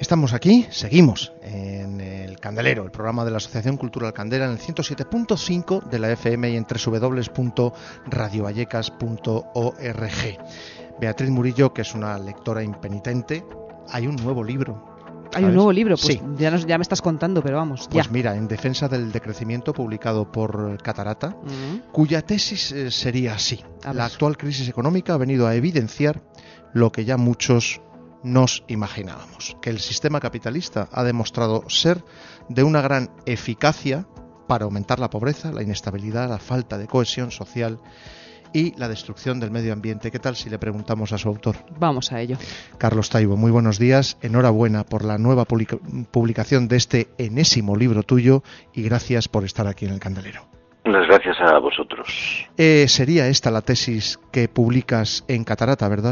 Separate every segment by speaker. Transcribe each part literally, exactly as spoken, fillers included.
Speaker 1: Estamos aquí, seguimos en el Candelero, el programa de la Asociación Cultural Candela, en el ciento siete punto cinco de la F M y en doble u doble u doble u punto radio vallecas punto org. Beatriz Murillo, que es una lectora impenitente, hay un nuevo libro. ¿Sabes?
Speaker 2: Hay un nuevo libro, pues
Speaker 1: sí.
Speaker 2: ya, nos, ya me estás contando, pero vamos,
Speaker 1: Pues
Speaker 2: ya.
Speaker 1: mira, en defensa del decrecimiento, publicado por Catarata,
Speaker 2: Uh-huh.
Speaker 1: cuya tesis eh, sería así.
Speaker 2: A
Speaker 1: La
Speaker 2: ver.
Speaker 1: actual crisis económica ha venido a evidenciar lo que ya muchos nos imaginábamos, que el sistema capitalista ha demostrado ser de una gran eficacia para aumentar la pobreza, la inestabilidad, la falta de cohesión social y la destrucción del medio ambiente. ¿Qué tal si le preguntamos a su autor?
Speaker 2: Vamos a ello.
Speaker 1: Carlos Taibo, muy buenos días, enhorabuena por la nueva publica- publicación de este enésimo libro tuyo y gracias por estar aquí en el Candelero.
Speaker 3: Muchas gracias a vosotros.
Speaker 1: Eh, sería esta la tesis que publicas en Catarata, ¿verdad?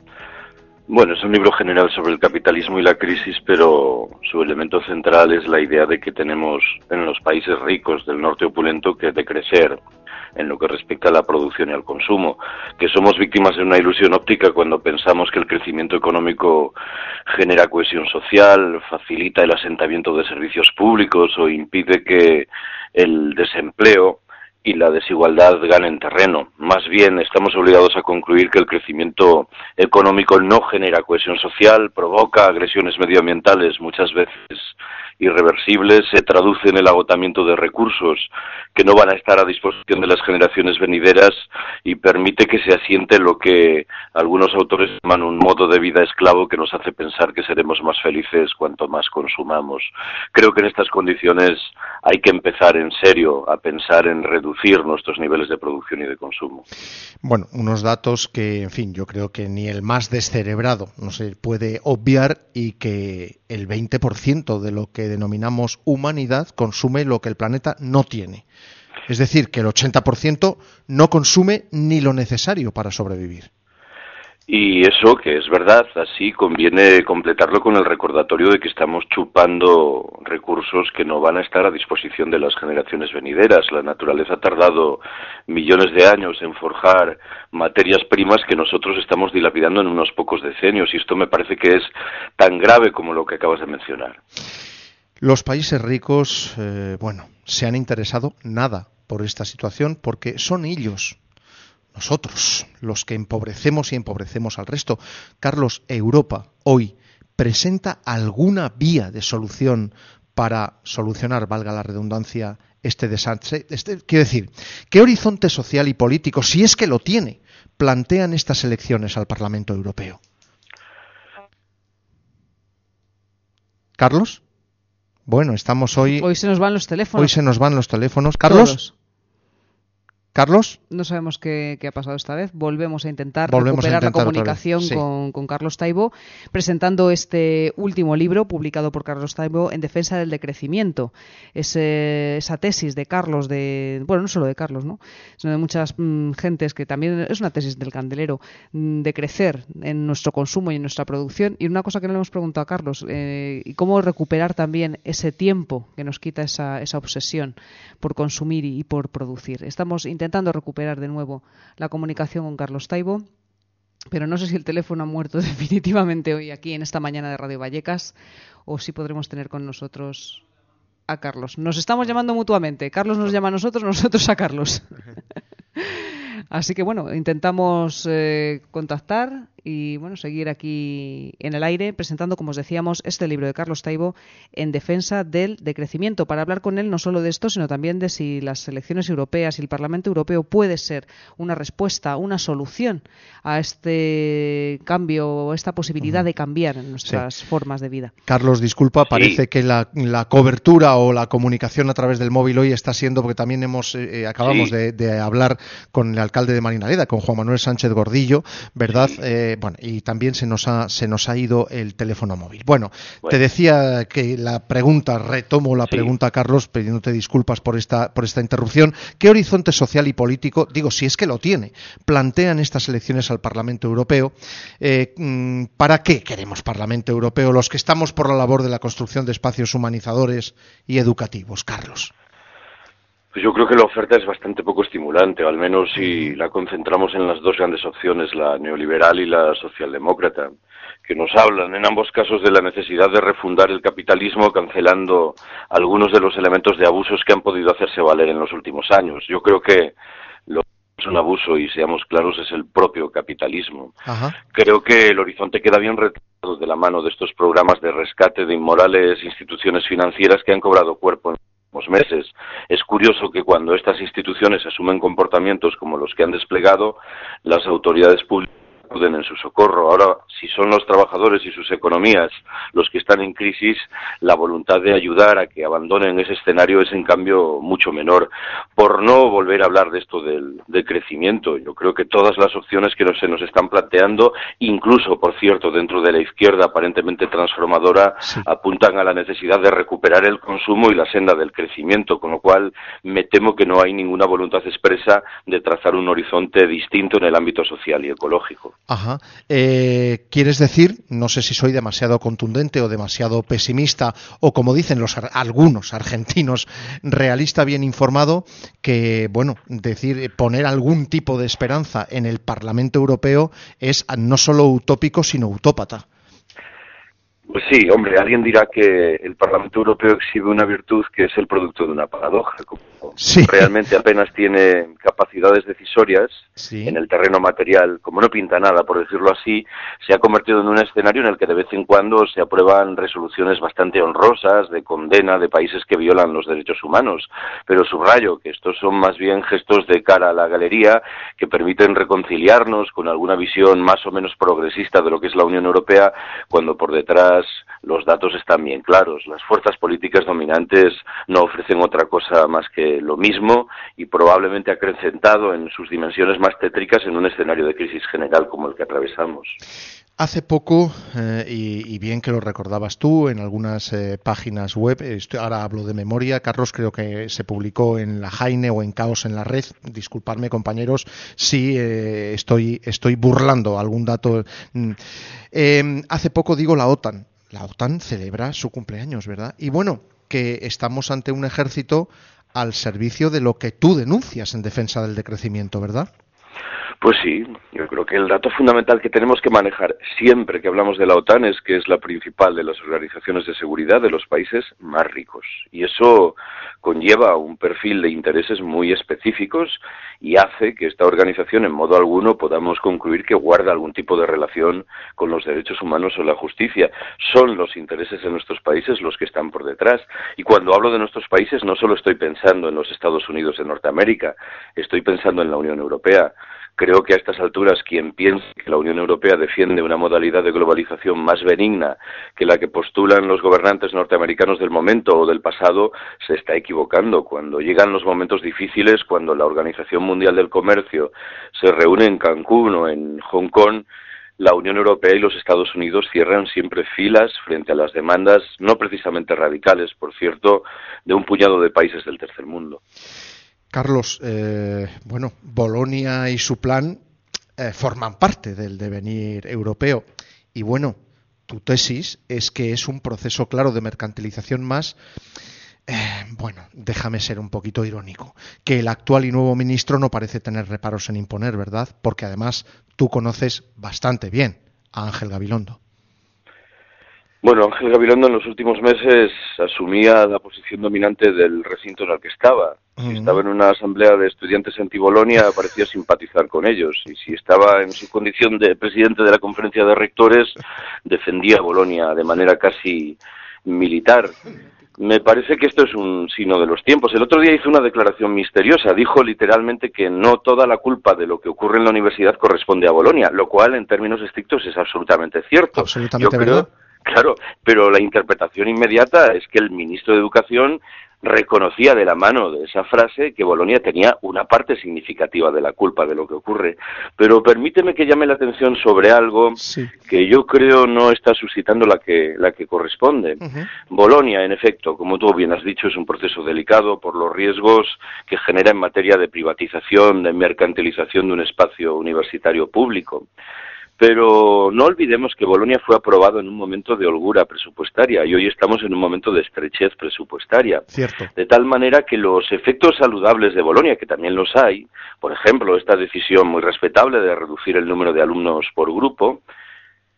Speaker 3: Bueno, es un libro general sobre el capitalismo y la crisis, pero su elemento central es la idea de que tenemos en los países ricos del norte opulento que decrecer en lo que respecta a la producción y al consumo, que somos víctimas de una ilusión óptica cuando pensamos que el crecimiento económico genera cohesión social, facilita el asentamiento de servicios públicos o impide que el desempleo y la desigualdad ganen terreno. Más bien, estamos obligados a concluir que el crecimiento económico no genera cohesión social, provoca agresiones medioambientales muchas veces irreversibles, se traduce en el agotamiento de recursos que no van a estar a disposición de las generaciones venideras y permite que se asiente lo que algunos autores llaman un modo de vida esclavo que nos hace pensar que seremos más felices cuanto más consumamos. Creo que en estas condiciones hay que empezar en serio a pensar en reducir nuestros niveles de producción y de consumo.
Speaker 1: Bueno, unos datos que, en fin, yo creo que ni el más descerebrado no se puede obviar y que el veinte por ciento de lo que denominamos humanidad consume lo que el planeta no tiene. Es decir, que el ochenta por ciento no consume ni lo necesario para sobrevivir.
Speaker 3: Y eso, que es verdad, así conviene completarlo con el recordatorio de que estamos chupando recursos que no van a estar a disposición de las generaciones venideras. La naturaleza ha tardado millones de años en forjar materias primas que nosotros estamos dilapidando en unos pocos decenios, y esto me parece que es tan grave como lo que acabas de mencionar.
Speaker 1: Los países ricos, eh, bueno, se han interesado nada por esta situación porque son ellos, nosotros, los que empobrecemos y empobrecemos al resto. Carlos, Europa hoy presenta alguna vía de solución para solucionar, valga la redundancia, este desastre. Este, quiero decir, ¿qué horizonte social y político, si es que lo tiene, plantean estas elecciones al Parlamento Europeo? ¿Carlos? Bueno, estamos hoy...
Speaker 2: Hoy se nos van los teléfonos.
Speaker 1: Hoy se nos van los teléfonos. ¿Carlos?
Speaker 2: Todos.
Speaker 1: ¿Carlos?
Speaker 2: No sabemos qué, qué ha pasado esta vez. Volvemos a intentar
Speaker 1: Volvemos
Speaker 2: recuperar
Speaker 1: a intentar
Speaker 2: la comunicación
Speaker 1: sí.
Speaker 2: con, con Carlos Taibo, presentando este último libro publicado por Carlos Taibo en defensa del decrecimiento. Es, eh, esa tesis de Carlos, de bueno, no solo de Carlos, ¿no?, sino de muchas mmm, gentes, que también es una tesis del Candelero, mmm, de crecer en nuestro consumo y en nuestra producción. Y una cosa que no le hemos preguntado a Carlos, eh, y cómo recuperar también ese tiempo que nos quita esa, esa obsesión por consumir y, y por producir. Estamos intentando recuperar de nuevo la comunicación con Carlos Taibo, pero no sé si el teléfono ha muerto definitivamente hoy aquí en esta mañana de Radio Vallecas, o si podremos tener con nosotros a Carlos. Nos estamos llamando mutuamente. Carlos nos llama a nosotros, nosotros a Carlos. Así que bueno, intentamos eh, contactar y bueno, seguir aquí en el aire presentando, como os decíamos, este libro de Carlos Taibo en defensa del decrecimiento, para hablar con él no solo de esto, sino también de si las elecciones europeas y el Parlamento Europeo puede ser una respuesta, una solución a este cambio, esta posibilidad de cambiar en nuestras sí. formas de vida.
Speaker 1: Carlos, disculpa,
Speaker 3: sí.
Speaker 1: parece que la, la cobertura o la comunicación a través del móvil hoy está siendo, porque también hemos eh, acabamos sí. de, de hablar con el alcalde de Marinaleda, con Juan Manuel Sánchez Gordillo, ¿verdad? Sí. Eh, bueno, y también se nos ha se nos ha ido el teléfono móvil. Bueno, bueno. te decía que la pregunta, retomo la sí. pregunta, Carlos, pidiéndote disculpas por esta por esta interrupción. ¿Qué horizonte social y político, digo, si es que lo tiene, plantean estas elecciones al Parlamento Europeo? Eh, ¿Para qué queremos Parlamento Europeo los que estamos por la labor de la construcción de espacios humanizadores y educativos, Carlos?
Speaker 3: Pues yo creo que la oferta es bastante poco estimulante, o al menos si la concentramos en las dos grandes opciones, la neoliberal y la socialdemócrata. que nos hablan en ambos casos de la necesidad de refundar el capitalismo, cancelando algunos de los elementos de abusos que han podido hacerse valer en los últimos años. Yo creo que lo que es un abuso, y seamos claros, es el propio capitalismo.
Speaker 1: Ajá.
Speaker 3: Creo que el horizonte queda bien retratado de la mano de estos programas de rescate de inmorales instituciones financieras que han cobrado cuerpo en los últimos meses. Es curioso que cuando estas instituciones asumen comportamientos como los que han desplegado, las autoridades públicas acuden en su socorro. Ahora, si son los trabajadores y sus economías los que están en crisis, la voluntad de ayudar a que abandonen ese escenario es en cambio mucho menor. Por no volver a hablar de esto del, del crecimiento, yo creo que todas las opciones que nos, se nos están planteando, incluso, por cierto, dentro de la izquierda aparentemente transformadora, sí, apuntan a la necesidad de recuperar el consumo y la senda del crecimiento, con lo cual me temo que no hay ninguna voluntad expresa de trazar un horizonte distinto en el ámbito social y ecológico.
Speaker 1: Ajá. Eh, ¿Quieres decir, no sé si soy demasiado contundente o demasiado pesimista, o como dicen los algunos argentinos, realista bien informado, que, bueno, decir, poner algún tipo de esperanza en el Parlamento Europeo es no solo utópico, sino utópata?
Speaker 3: Pues sí, hombre, alguien dirá que el Parlamento Europeo exhibe una virtud que es el producto de una paradoja. Como sí. Realmente apenas tiene capacidades decisorias, sí, en el terreno material, como no pinta nada, por decirlo así, se ha convertido en un escenario en el que de vez en cuando se aprueban resoluciones bastante honrosas de condena de países que violan los derechos humanos. Pero subrayo que estos son más bien gestos de cara a la galería que permiten reconciliarnos con alguna visión más o menos progresista de lo que es la Unión Europea, cuando por detrás los datos están bien claros. Las fuerzas políticas dominantes no ofrecen otra cosa más que lo mismo y probablemente acrecentado en sus dimensiones más tétricas en un escenario de crisis general como el que atravesamos.
Speaker 1: Hace poco, eh, y, y bien que lo recordabas tú en algunas eh, páginas web, estoy, ahora hablo de memoria, Carlos, creo que se publicó en la Jaine o en Caos en la Red, disculpadme compañeros si eh, estoy, estoy burlando algún dato. Eh, hace poco digo la OTAN, la OTAN celebra su cumpleaños, ¿verdad? Y bueno, que estamos ante un ejército al servicio de lo que tú denuncias en defensa del decrecimiento, ¿verdad?
Speaker 3: Pues sí, yo creo que el dato fundamental que tenemos que manejar siempre que hablamos de la OTAN es que es la principal de las organizaciones de seguridad de los países más ricos. Y eso conlleva un perfil de intereses muy específicos y hace que esta organización en modo alguno podamos concluir que guarda algún tipo de relación con los derechos humanos o la justicia. Son los intereses de nuestros países los que están por detrás. Y cuando hablo de nuestros países no solo estoy pensando en los Estados Unidos de Norteamérica, estoy pensando en la Unión Europea. Creo que a estas alturas quien piensa que la Unión Europea defiende una modalidad de globalización más benigna que la que postulan los gobernantes norteamericanos del momento o del pasado se está equivocando. Cuando llegan los momentos difíciles, cuando la Organización Mundial del Comercio se reúne en Cancún o en Hong Kong, la Unión Europea y los Estados Unidos cierran siempre filas frente a las demandas, no precisamente radicales, por cierto, de un puñado de países del tercer mundo.
Speaker 1: Carlos, eh, bueno, Bolonia y su plan eh, forman parte del devenir europeo. Y bueno, tu tesis es que es un proceso claro de mercantilización más, eh, bueno, déjame ser un poquito irónico, que el actual y nuevo ministro no parece tener reparos en imponer, ¿verdad? Porque además tú conoces bastante bien a Ángel Gabilondo.
Speaker 3: Bueno, Ángel Gabilondo en los últimos meses asumía la posición dominante del recinto en el que estaba. Si uh-huh. estaba en una asamblea de estudiantes anti-Bolonia, parecía simpatizar con ellos. Y si estaba en su condición de presidente de la conferencia de rectores, defendía a Bolonia de manera casi militar. Me parece que esto es un signo de los tiempos. El otro día hizo una declaración misteriosa. Dijo literalmente que no toda la culpa de lo que ocurre en la universidad corresponde a Bolonia, lo cual en términos estrictos es absolutamente cierto.
Speaker 1: Absolutamente
Speaker 3: Yo creo,
Speaker 1: verdad.
Speaker 3: Claro, pero la interpretación inmediata es que el ministro de Educación reconocía de la mano de esa frase que Bolonia tenía una parte significativa de la culpa de lo que ocurre. Pero permíteme que llame la atención sobre algo sí. que yo creo no está suscitando la que, la que corresponde. Uh-huh. Bolonia, en efecto, como tú bien has dicho, es un proceso delicado por los riesgos que genera en materia de privatización, de mercantilización de un espacio universitario público. Pero no olvidemos que Bolonia fue aprobado en un momento de holgura presupuestaria y hoy estamos en un momento de estrechez presupuestaria.
Speaker 1: Cierto.
Speaker 3: De tal manera que los efectos saludables de Bolonia, que también los hay, por ejemplo, esta decisión muy respetable de reducir el número de alumnos por grupo,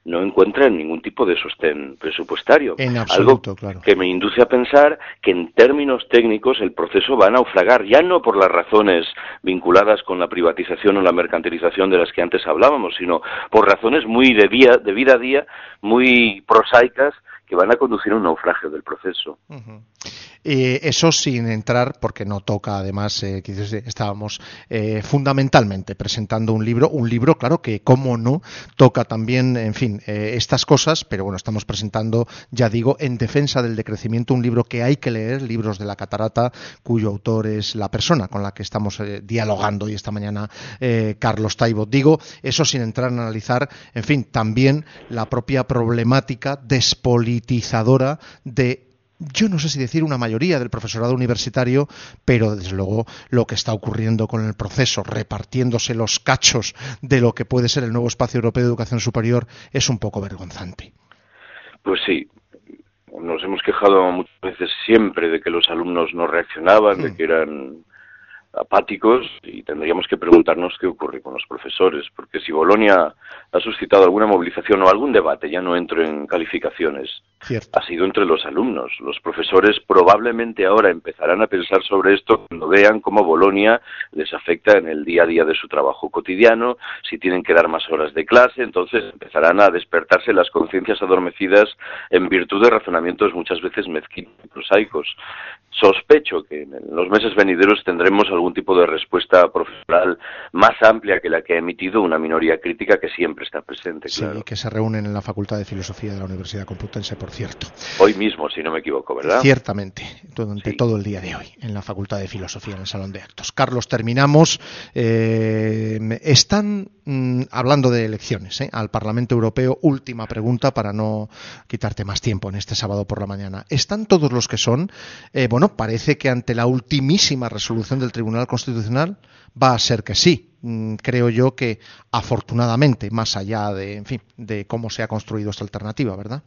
Speaker 3: no encuentran ningún tipo de sostén presupuestario.
Speaker 1: En absoluto,
Speaker 3: algo
Speaker 1: claro.
Speaker 3: Que me induce a pensar que en términos técnicos el proceso va a naufragar, ya no por las razones vinculadas con la privatización o la mercantilización de las que antes hablábamos, sino por razones muy de, vía, de vida a día, muy prosaicas, que van a conducir a un naufragio del proceso.
Speaker 1: Uh-huh. Eh, eso sin entrar, porque no toca, además, eh, que estábamos eh, fundamentalmente presentando un libro, un libro, claro, que como no, toca también, en fin, eh, estas cosas, pero bueno, estamos presentando, ya digo, En defensa del decrecimiento, un libro que hay que leer, Libros de la Catarata, cuyo autor es la persona con la que estamos eh, dialogando hoy esta mañana, eh, Carlos Taibo. Digo, eso sin entrar a analizar, en fin, también la propia problemática despolitizadora de, yo no sé si decir una mayoría del profesorado universitario, pero desde luego lo que está ocurriendo con el proceso, repartiéndose los cachos de lo que puede ser el nuevo espacio europeo de educación superior, es un poco vergonzante.
Speaker 3: Pues sí, nos hemos quejado muchas veces siempre de que los alumnos no reaccionaban, mm. de que eran apáticos, y tendríamos que preguntarnos qué ocurre con los profesores, porque si Bolonia ha suscitado alguna movilización o algún debate, ya no entro en calificaciones, Cierto. Ha sido entre los alumnos. Los profesores probablemente ahora empezarán a pensar sobre esto cuando vean cómo Bolonia les afecta en el día a día de su trabajo cotidiano, si tienen que dar más horas de clase, entonces empezarán a despertarse las conciencias adormecidas en virtud de razonamientos muchas veces mezquinos y prosaicos. Sospecho que en los meses venideros tendremos algún tipo de respuesta profesional más amplia que la que ha emitido una minoría crítica que siempre está presente.
Speaker 1: Sí,
Speaker 3: claro.
Speaker 1: Que se reúnen en la Facultad de Filosofía de la Universidad Complutense, por cierto.
Speaker 3: Hoy mismo, si no me equivoco, ¿verdad?
Speaker 1: Ciertamente, durante sí. todo el día de hoy, en la Facultad de Filosofía, en el Salón de Actos. Carlos, terminamos. Eh, están mm, hablando de elecciones ¿eh? al Parlamento Europeo. Última pregunta para no quitarte más tiempo en este sábado por la mañana. ¿Están todos los que son? Eh, bueno, parece que ante la ultimísima resolución del Tribunal Constitucional va a ser que sí. Mm, creo yo que afortunadamente, más allá de, en fin, de cómo se ha construido esta alternativa, ¿verdad?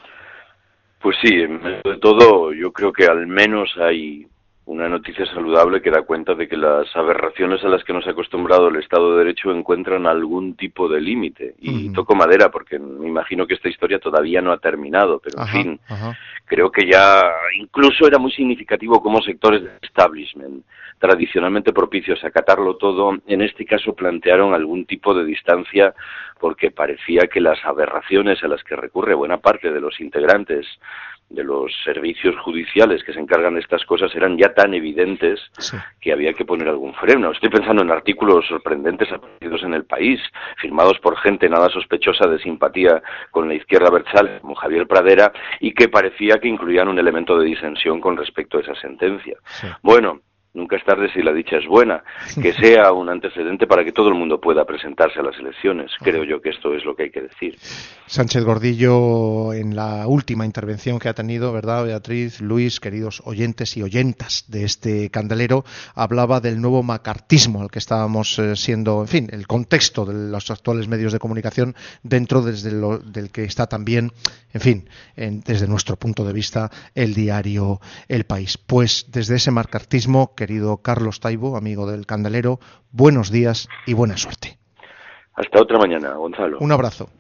Speaker 3: Pues sí, en medio de todo yo creo que al menos hay una noticia saludable que da cuenta de que las aberraciones a las que nos ha acostumbrado el Estado de Derecho encuentran algún tipo de límite. Y uh-huh. toco madera porque me imagino que esta historia todavía no ha terminado, pero en
Speaker 1: ajá,
Speaker 3: fin,
Speaker 1: ajá.
Speaker 3: creo que ya incluso era muy significativo cómo sectores del establishment tradicionalmente propicios a acatarlo todo, en este caso plantearon algún tipo de distancia porque parecía que las aberraciones a las que recurre buena parte de los integrantes de los servicios judiciales que se encargan de estas cosas eran ya tan evidentes sí. que había que poner algún freno. Estoy pensando en artículos sorprendentes aparecidos en El País, firmados por gente nada sospechosa de simpatía con la izquierda abertzale, como Javier Pradera, y que parecía que incluían un elemento de disensión con respecto a esa sentencia. Sí. Bueno, nunca es tarde si la dicha es buena, que sea un antecedente para que todo el mundo pueda presentarse a las elecciones. Creo yo que esto es lo que hay que decir.
Speaker 1: Sánchez Gordillo, en la última intervención que ha tenido, ¿verdad, Beatriz, Luis, queridos oyentes y oyentas de este candelero, hablaba del nuevo macartismo al que estábamos eh, siendo, en fin, el contexto de los actuales medios de comunicación dentro desde lo, del que está también, en fin, en, desde nuestro punto de vista, el diario El País. Pues desde ese macartismo, querido Carlos Taibo, amigo del candelero, buenos días y buena suerte.
Speaker 3: Hasta otra mañana, Gonzalo.
Speaker 1: Un abrazo.